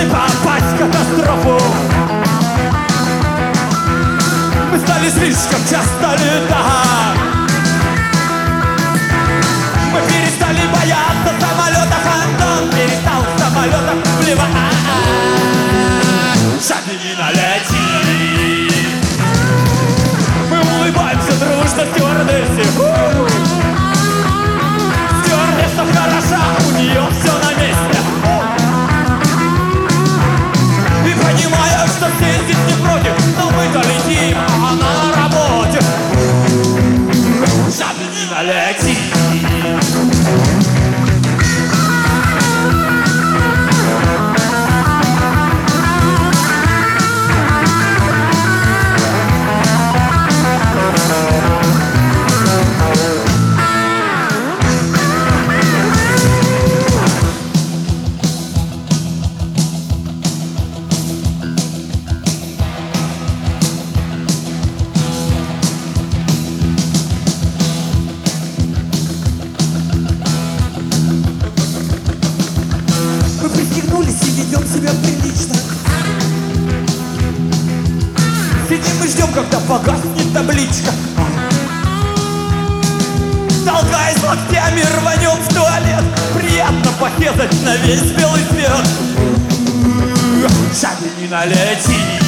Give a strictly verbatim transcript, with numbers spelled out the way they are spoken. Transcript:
не попасть в катастрофу. Мы стали слишком часто летать. Мы перестали бояться самолетов. Антон перестал в самолетах плевать. Шаг не налети. Мы улыбаемся дружно стюардессе. Стюардесса хороша, у нее все на месте. И понимаю, что все здесь не против, но мы-то летим, а она на работе. Шаг не налети. Ведем себя прилично. Сидим и ждем, когда погаснет табличка. Толкаясь локтями, рванем в туалет. Приятно порезать на весь белый свет. Шаг не налети.